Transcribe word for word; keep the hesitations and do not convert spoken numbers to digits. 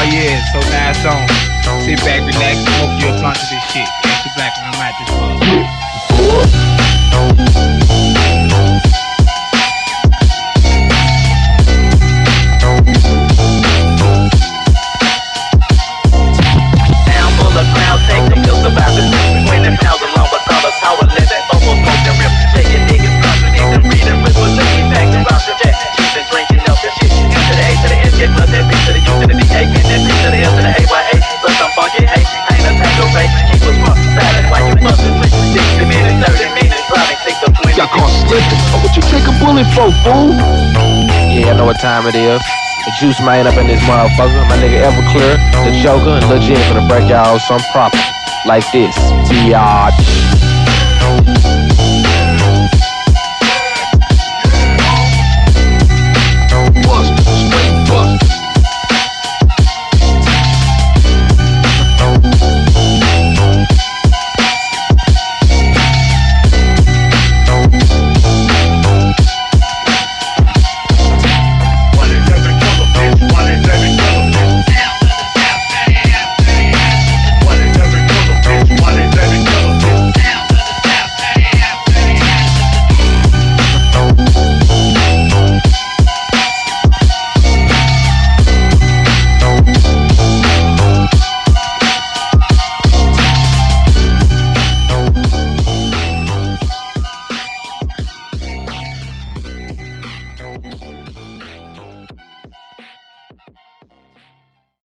yeah, so nice on. Sit back, relax, smoke you a blunt of this shit. Gangsta Black when I'm at this motherfucker. Y'all caught slipping. Oh, what you take a bullet for, fool? Yeah, I know what time it is. The Juice Man up in this motherfucker. My nigga Everclear, the Joker, and Lil J finna break y'all some proper like this. Biatch.